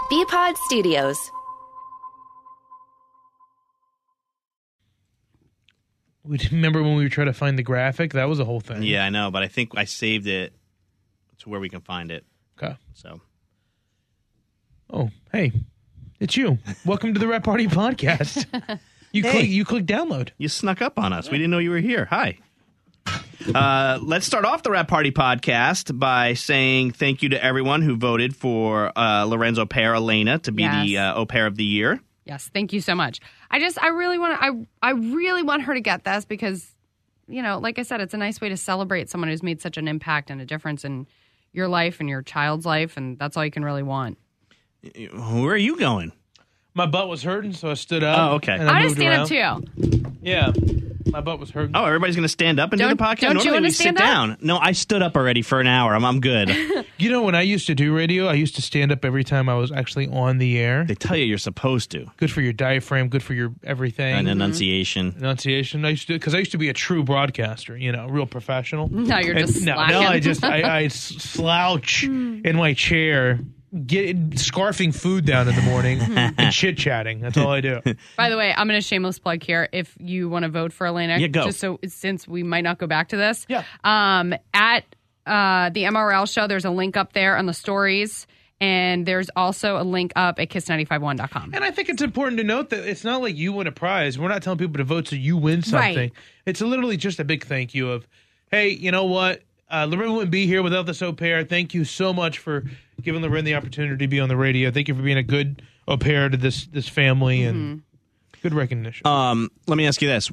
Bpod Studios. Remember when we were trying to find the graphic? That was a whole thing. Yeah, I know, but I think I saved it to where we can find it. Okay. So. Oh, hey, it's you. Welcome to the Rap Party Podcast. You click download. You snuck up on us. We didn't know you were here. Hi. Let's start off the Rap Party Podcast by saying thank you to everyone who voted for Lorenzo Pair Elena to be the Au Pair of the Year. Yes, thank you so much. I really want her to get this because, you know, like I said, it's a nice way to celebrate someone who's made such an impact and a difference in your life and your child's life, and that's all you can really want. Where are you going? My butt was hurting, so I stood up. Oh, okay. And I moved stand around. up too. Yeah, my butt was hurting. Oh, everybody's going to stand up and do the podcast? Don't you Normally want we to stand sit up? down. No, I stood up already for an hour. I'm good. You know, when I used to do radio, I used to stand up every time I was actually on the air. They tell you you're supposed to. Good for your diaphragm, good for your everything. And enunciation. Enunciation. I used to be a true broadcaster, you know, real professional. No, you're just slacking. No, I slouch in my chair, scarfing food down in the morning and chit-chatting. That's all I do. By the way, I'm going to shameless plug here. If you want to vote for Elena, go. just so since we might not go back to this, Yeah. At the MRL show, there's a link up there on the stories, and there's also a link up at kiss951.com. And I think it's important to note that it's not like you win a prize. We're not telling people to vote so you win something. Right. It's literally just a big thank you of, hey, you know what? Loren wouldn't be here without this au pair. Thank you so much for giving Loren the opportunity to be on the radio. Thank you for being a good au pair to this family and good recognition. Let me ask you this.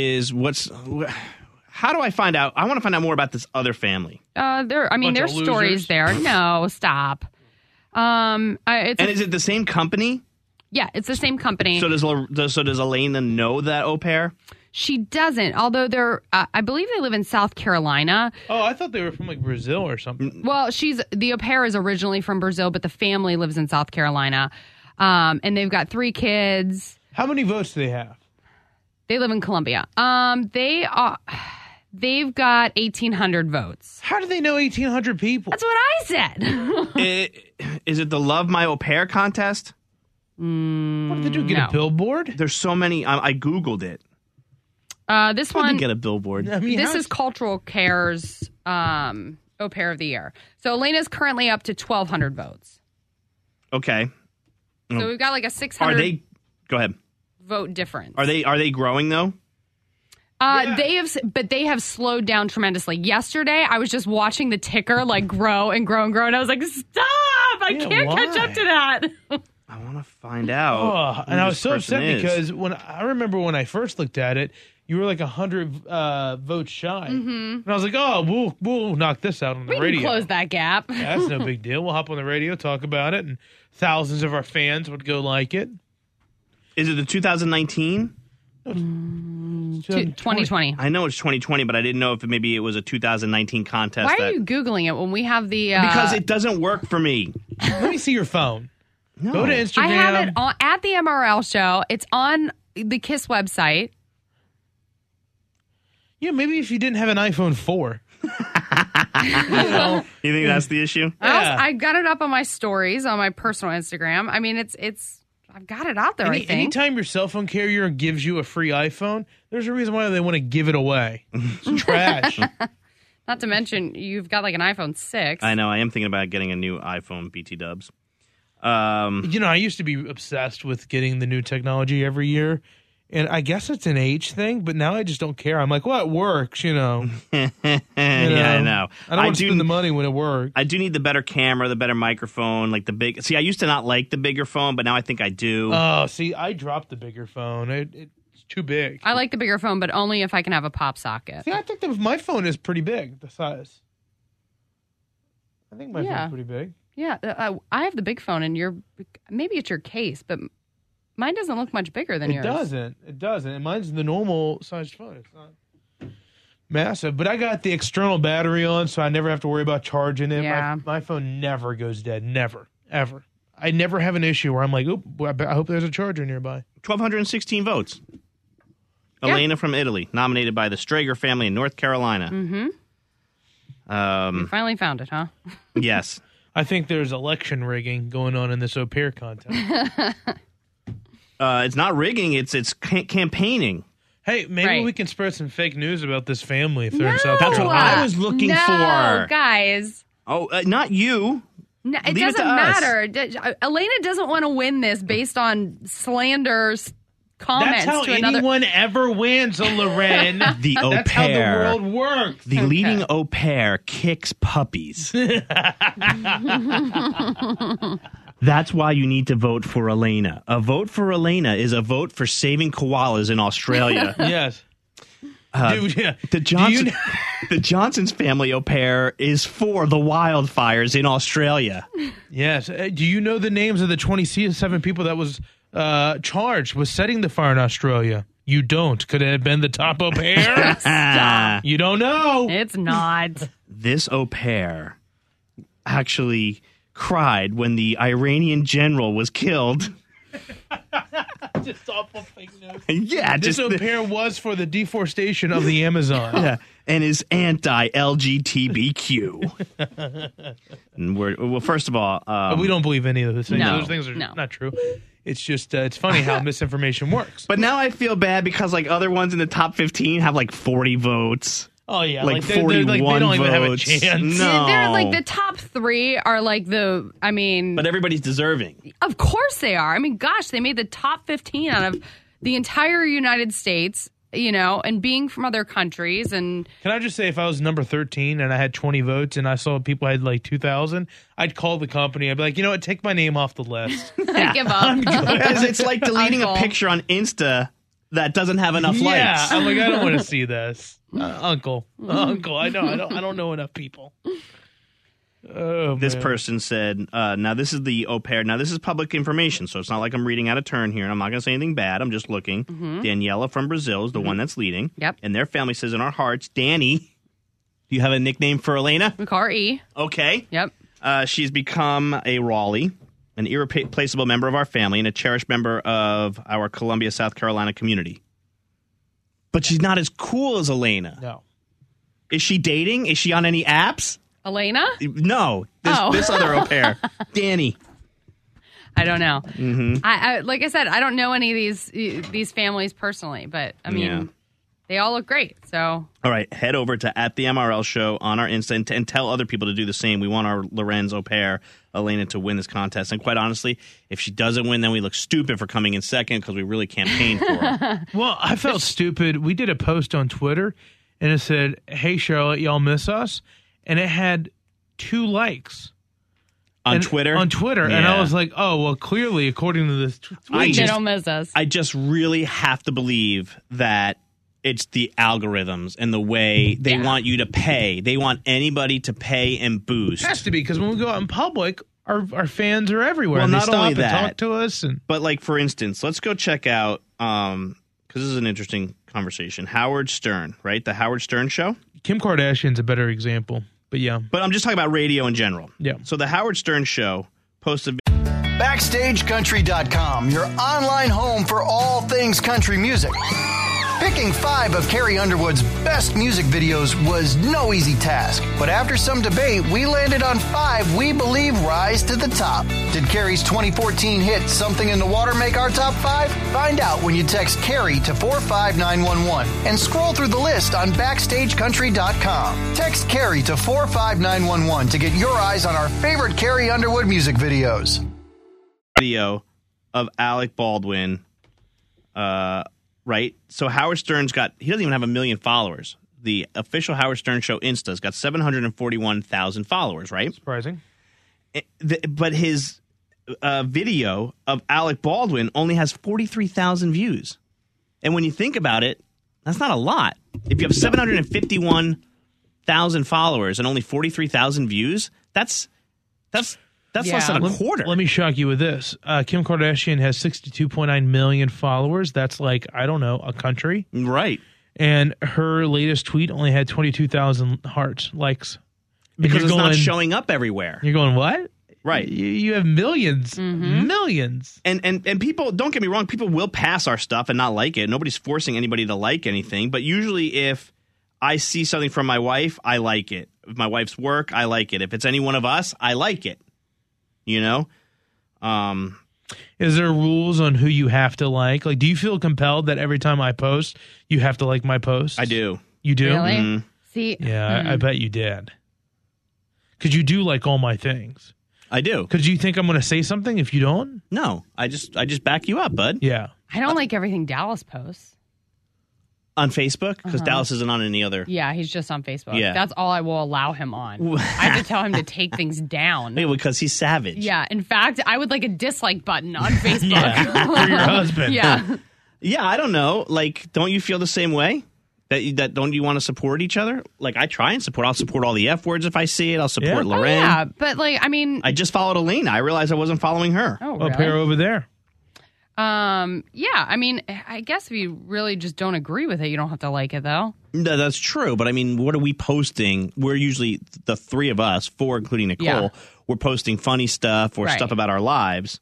How do I find out? I want to find out more about this other family. Bunch of There's stories losers. there. No, stop. And is it the same company? Yeah, it's the same company. So does Elena know that au pair? She doesn't, although I believe they live in South Carolina. Oh, I thought they were from like Brazil or something. Well, the au pair is originally from Brazil, but the family lives in South Carolina. And they've got 3 kids. How many votes do they have? They live in Columbia. They've got 1,800 votes. How do they know 1,800 people? That's what I said. Is it the Love My Au Pair contest? What did they do? Get a billboard? There's so many. I Googled it. This How did one they get a billboard? I mean, This is Cultural Care's Au Pair of the Year. So Elena's currently up to 1,200 votes. Okay. So we've got like a 600 Go ahead. vote difference. Are they growing though? They have slowed down tremendously. Yesterday, I was just watching the ticker like grow and grow and grow, and I was like, "Stop! I can't catch up to that." I want to find out. Oh, and I was so upset because when I first looked at it, you were like 100 votes shy, and I was like, "Oh, we'll knock this out on the We radio. can close that gap. Yeah, that's no big deal. We'll hop on the radio, talk about it, and thousands of our fans would go like it." Is it the 2019? 2020. I know it's 2020, but I didn't know if maybe it was a 2019 contest. Why are you Googling it when we have the... Because it doesn't work for me. Let me see your phone. No. Go to Instagram. I have it at the MRL show. It's on the KISS website. Yeah, maybe if you didn't have an iPhone 4. You think that's the issue? I got it up on my stories on my personal Instagram. I mean, it's I've got it out there, I think. Anytime your cell phone carrier gives you a free iPhone, there's a reason why they want to give it away. It's trash. Not to mention, you've got like an iPhone 6. I know. I am thinking about getting a new iPhone, BT dubs. I used to be obsessed with getting the new technology every year. And I guess it's an age thing, but now I just don't care. I'm like, well, it works, Yeah, I know. I don't want to spend the money when it works. I do need the better camera, the better microphone, like the big... See, I used to not like the bigger phone, but now I think I do. Oh, see, I dropped the bigger phone. It's too big. I like the bigger phone, but only if I can have a pop socket. See, I think my phone is pretty big, the size. I think my phone's pretty big. Yeah, I have the big phone, and maybe it's your case, but mine doesn't look much bigger than yours. It doesn't. And mine's the normal sized phone. It's not massive. But I got the external battery on, so I never have to worry about charging it. Yeah. My phone never goes dead. Never. Ever. I never have an issue where I'm like, I hope there's a charger nearby. 1,216 votes. Yeah. Elena from Italy, nominated by the Strager family in North Carolina. Mm-hmm. You finally found it, huh? Yes. I think there's election rigging going on in this au pair contest. It's not rigging. It's campaigning. Hey, maybe Right. we can spread some fake news about this family if they're in South That's what Carolina. I was looking no, for. guys. Oh, not you. No, it Leave it doesn't to us. matter. Elena doesn't want to win this based on slanders comments That's how to another. anyone ever wins, Loren. The au That's how the pair. world works. The leading au pair kicks puppies. That's why you need to vote for Elena. A vote for Elena is a vote for saving koalas in Australia. Yes. Dude, yeah. The the Johnson's family au pair is for the wildfires in Australia. Yes. Do you know the names of the 27 people that was charged with setting the fire in Australia? You don't. Could it have been the top au pair? Stop. You don't know. It's not. This au pair actually cried when the Iranian general was killed. Just awful fake news. Yeah, This just au pair was for the deforestation of the Amazon. yeah, and is anti-LGBTQ. And well, first of all, But we don't believe any of those things. No, Those things are no. not true. It's just it's funny how misinformation works. but now I feel bad because like other ones in the top 15 have like 40 votes. Oh yeah, Like they're 41 like, they don't even have a votes. chance. No. They're like the top three are like the. I mean, But everybody's deserving. of course they are. I mean, gosh, they made the top 15 out of the entire United States. And being from other countries and Can I just say, if I was number 13 and I had 20 votes and I saw people had like 2,000, I'd call the company. I'd be like, you know what, take my name off the list. give up. Because it's like deleting a Uncle. picture on Insta that doesn't have enough Yeah, likes. I'm like, I don't want to see this, Uncle. I know, I don't know enough people. Oh, This man. person said, now this is the au pair. Now this is public information, so it's not like I'm reading out of turn here, and I'm not going to say anything bad. I'm just looking. Daniela from Brazil is the one that's leading. Yep. And their family says, in our hearts, Danny. Do you have a nickname for Elena? We call her E. Okay. Yep. She's become a Raleigh, an irreplaceable member of our family, and a cherished member of our Columbia, South Carolina community. But she's not as cool as Elena. No. Is she dating? Is she on any apps? Elena? No. Oh. This other au pair. Danny. I don't know. I like I said, I don't know any of these families personally, but I mean, Yeah. they all look great. So All right, head over to @TheMRL Show on our Insta and tell other people to do the same. We want our Lorenz au pair, Elena, to win this contest. And quite honestly, if she doesn't win, then we look stupid for coming in second because we really campaigned for her. Well, I felt stupid. We did a post on Twitter, and it said, "Hey Charlotte, y'all miss us," and it had 2 likes On And- Twitter? On Twitter, and I Yeah. was like, "Oh, well, clearly, according to this tweet, I they just- don't miss us. I just really have to believe that it's the algorithms and the way they want you to pay. They want anybody to pay and boost. it has to be because when we go out in public, our fans are everywhere. Well, and they not stop only and that- talk to us, and But like, for instance, let's go check out, because this is an interesting conversation, Howard Stern, right? The Howard Stern Show? Kim Kardashian's a better example. But yeah, But I'm just talking about radio in general. Yeah. So the Howard Stern Show posted BackstageCountry.com, your online home for all things country music. Picking 5 of Carrie Underwood's best music videos was no easy task, but after some debate, we landed on 5 we believe rise to the top. Did Carrie's 2014 hit Something in the Water make our top 5? Find out when you text Carrie to 45911 and scroll through the list on BackstageCountry.com. Text Carrie to 45911 to get your eyes on our favorite Carrie Underwood music videos. video of Alec Baldwin, right? So Howard Stern's he doesn't even have 1 million followers. The official Howard Stern Show Insta's got 741,000 followers, right? surprising. But his video of Alec Baldwin only has 43,000 views. And when you think about it, that's not a lot. If you have 751,000 followers and only 43,000 views, that's less than a quarter. Let me shock you with this. Kim Kardashian has 62.9 million followers. That's like, I don't know, a country. Right. And her latest tweet only had 22,000 hearts, likes. And Because you're it's not going- showing up everywhere. You're going, what? Right. You have millions. Millions. And people, don't get me wrong, people will pass our stuff and not like it. Nobody's forcing anybody to like anything. But usually if I see something from my wife, I like it. If my wife's work, I like it. If it's any one of us, I like it. you know? Is there rules on who you have to like? Like, do you feel compelled that every time I post, you have to like my post? I do. You do? Really? Mm-hmm. See, Yeah, I bet you did. Because you do like all my things. I do. Because you think I'm going to say something if you don't? No, I just back you up, bud. Yeah. I don't like everything Dallas posts. On Facebook? Because Dallas isn't on any other. Yeah, he's just on Facebook. Yeah. That's all I will allow him on. I have to tell him to take things down. Maybe because he's savage. Yeah, in fact, I would like a dislike button on Facebook. Yeah, for your husband. Yeah. Yeah, I don't know. Like, don't you feel the same way? That don't you want to support each other? Like, I try and support. I'll support all the F words if I see it. I'll support Yeah. Lorraine. Yeah, but like, I mean, I just followed Elena. I realized I wasn't following her. oh, Up here really? over there. Yeah, I mean, I guess if you really just don't agree with it, you don't have to like it, though. No, that's true. But I mean, what are we posting? We're usually the three of us, four including Nicole. Yeah. We're posting funny stuff or Right. stuff about our lives.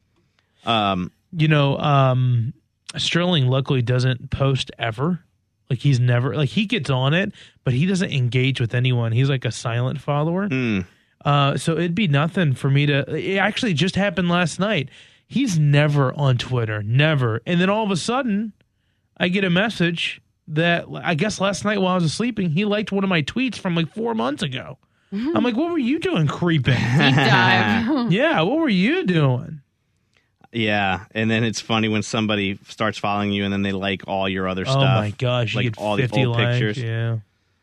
You know, Sterling luckily doesn't post ever. Like, he's never, like, he gets on it, but he doesn't engage with anyone. He's like a silent follower. So it'd be nothing for me to, it actually just happened last night. He's never on Twitter, never. And then all of a sudden, I get a message that I guess last night while I was sleeping, he liked one of my tweets from like 4 months ago. I'm like, what were you doing creeping? Deep dive. Yeah, what were you doing? Yeah, and then it's funny when somebody starts following you and then they like all your other stuff. Oh my gosh, you like get all 50 the old likes. pictures. Yeah.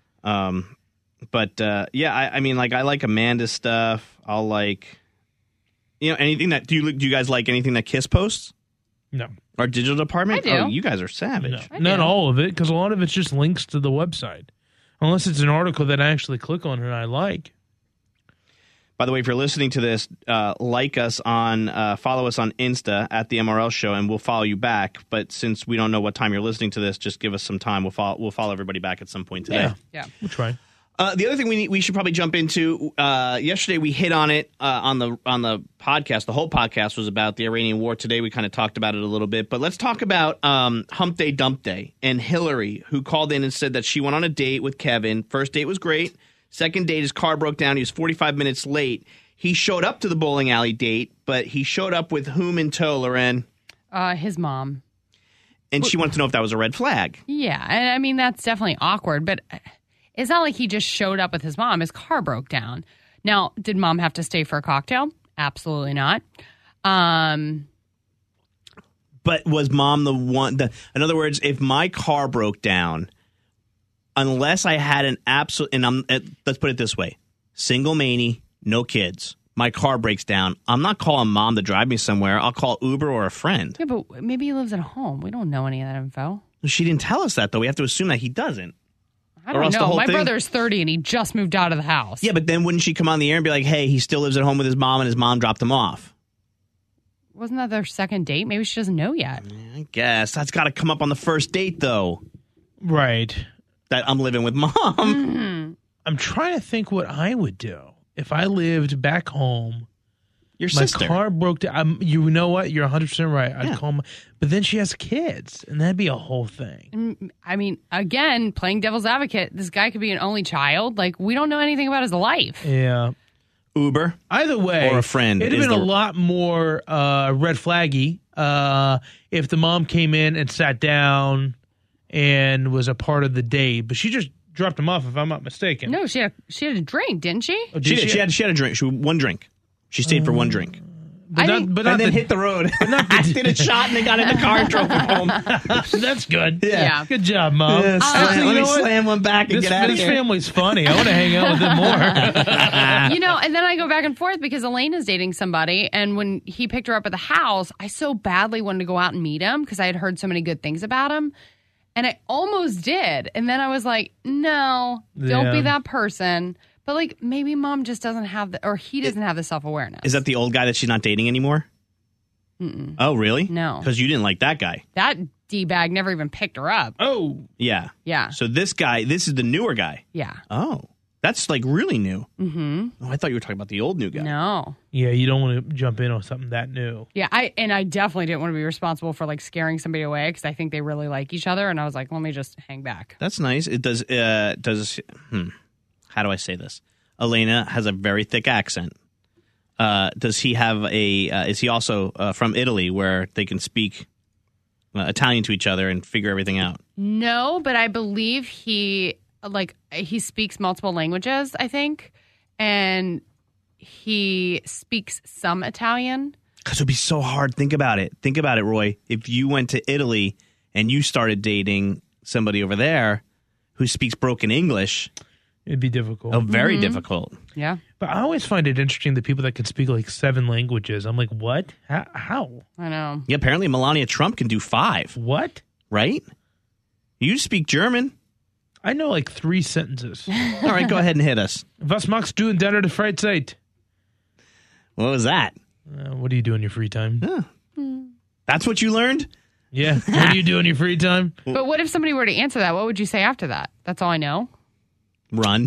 But yeah, I mean, like I like Amanda's stuff. I'll like, you know, anything that do you guys like anything that Kiss posts? No. Our digital department? I do. Oh, you guys are savage. No. I Not do. all of it, because a lot of it's just links to the website. Unless it's an article that I actually click on and I like. By the way, if you're listening to this, like us on, follow us on Insta at the MRL Show, and we'll follow you back. But since we don't know what time you're listening to this, just give us some time. We'll follow everybody back at some point today. Yeah. Yeah. We'll try. The other thing we should probably jump into. Yesterday we hit on it on the podcast. The whole podcast was about the Iranian war. Today we kind of talked about it a little bit, but let's talk about Hump Day Dump Day and Hillary, who called in and said that she went on a date with Kevin. First date was great. Second date, his car broke down. He was 45 minutes late. He showed up to the bowling alley date, but he showed up with whom in tow, Loren? His mom. And she wanted to know if that was a red flag. Yeah, and I mean, that's definitely awkward, but it's not like he just showed up with his mom. His car broke down. Now, did mom have to stay for a cocktail? Absolutely not. But was mom the one? In other words, if my car broke down, unless I had an absolute, and let's put it this way, single manie, no kids, my car breaks down, I'm not calling mom to drive me somewhere. I'll call Uber or a friend. Yeah, but maybe he lives at home. We don't know any of that info. She didn't tell us that, though. We have to assume that he doesn't. I Or don't else the know. whole My thing- brother's 30 and he just moved out of the house. Yeah, but then wouldn't she come on the air and be like, hey, he still lives at home with his mom and his mom dropped him off? Wasn't that their second date? Maybe she doesn't know yet. I guess. That's got to come up on the first date, though, Right. that I'm living with mom. I'm trying to think what I would do if I lived back home. Your My sister. car broke down. You know what? You're 100% right. I'd Yeah. call my, but then she has kids, and that'd be a whole thing. I mean, again, playing devil's advocate, this guy could be an only child. Like, we don't know anything about his life. Yeah. Uber. Either way, Or a friend it'd have is been a the- lot more red flaggy if the mom came in and sat down and was a part of the date. But she just dropped him off, if I'm not mistaken. No, she had a drink, didn't she? Oh, did She did. She had a drink. One drink. She stayed for one drink. But I not, think- but not And then the- hit the road. Did a shot and they got in the car and drove him home. That's good. Yeah. Good job, Mom. Actually, you Let me know what? slam one back and This, get out of this here. family's funny. I want to hang out with them more. You know, and then I go back and forth because Elena's dating somebody, and when he picked her up at the house, I so badly wanted to go out and meet him because I had heard so many good things about him. And I almost did. And then I was like, no, don't Yeah. be that person. But like, maybe mom just doesn't have the, or he doesn't have the self-awareness. Is that the old guy that she's not dating anymore? Oh, really? No. Because you didn't like that guy. That D-bag never even picked her up. Oh, Yeah. Yeah. So this guy, this is the newer guy. Yeah. Oh. That's like really new. Mm-hmm. Oh, I thought you were talking about the old new guy. No. yeah. You don't want to jump in on something that new. Yeah, I definitely didn't want to be responsible for like scaring somebody away because I think they really like each other, and I was like, let me just hang back. That's nice. It does, how do I say this? Elena has a very thick accent. does he have is he also from Italy where they can speak Italian to each other and figure everything out? No, but I believe he speaks multiple languages, I think, and he speaks some Italian. Because it would be so hard. Think about it. Think about it, Roy. If you went to Italy and you started dating somebody over there who speaks broken English, It'd be difficult. oh, very difficult. Yeah. But I always find it interesting the people that can speak like 7 languages. I'm like, what? How? I know. Yeah, apparently Melania Trump can do 5, What? right? You speak German. I know like 3 sentences. All right, go ahead and hit us. Was machst du in deiner Freizeit? What was that? What do you do in your free time? That's what you learned? Yeah. What do you do in your free time? But what if somebody were to answer that? What would you say after that? That's all I know. Run.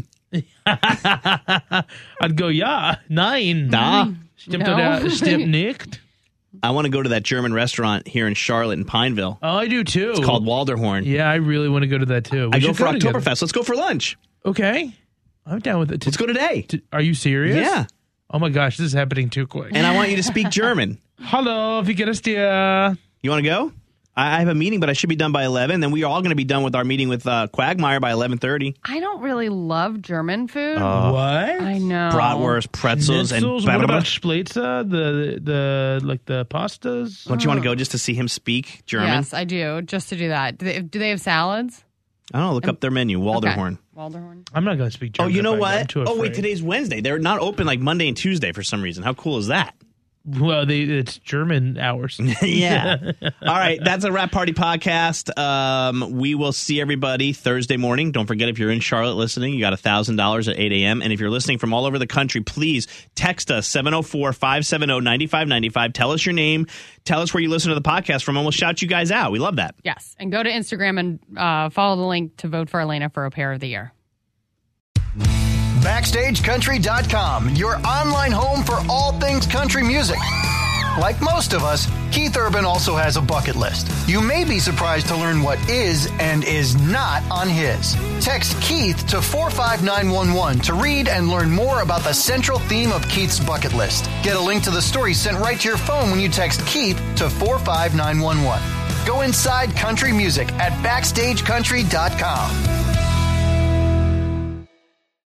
I'd go, ja, nein. Da. Stimmt No. oder stimmt nicht? I want to go to that German restaurant here in Charlotte and Pineville. Oh, I do too. It's called Waldorhorn. Yeah, I really want to go to that too. I We go should for together. Oktoberfest. Let's go for lunch. Okay. I'm down with it. Let's go today. Are you serious? Yeah. Oh my gosh, this is happening too quick. And I want you to speak German. Hallo, wie geht es dir? You want to go? I have a meeting, but I should be done by 11. Then we are all going to be done with our meeting with Quagmire by 11:30. I don't really love German food. What? I know. Bratwurst, pretzels, and Schnitzels? What about Splitza? The like the pastas? Don't you want to go just to see him speak German? Yes, I do. Just to do that. Do they have salads? I don't know. Look up their menu. Waldorhorn. Okay. Waldorhorn. I'm not going to speak Oh, German. you know if I go. I'm what? too Oh, wait. afraid. Today's Wednesday. They're not open like Monday and Tuesday for some reason. How cool is that? Well, it's German hours. Yeah. All right. That's a Rap Party podcast. We will see everybody Thursday morning. Don't forget, if you're in Charlotte listening, you got $1,000 at 8 a.m. And if you're listening from all over the country, please text us 704-570-9595. Tell us your name. Tell us where you listen to the podcast from, and we'll shout you guys out. We love that. Yes. And go to Instagram and follow the link to vote for Elena for Au Pair of the Year. BackstageCountry.com, your online home for all things country music. Like most of us, Keith Urban also has a bucket list. You may be surprised to learn what is and is not on his. Text Keith to 45911 to read and learn more about the central theme of Keith's bucket list. Get a link to the story sent right to your phone when you text Keith to 45911. Go inside country music at BackstageCountry.com.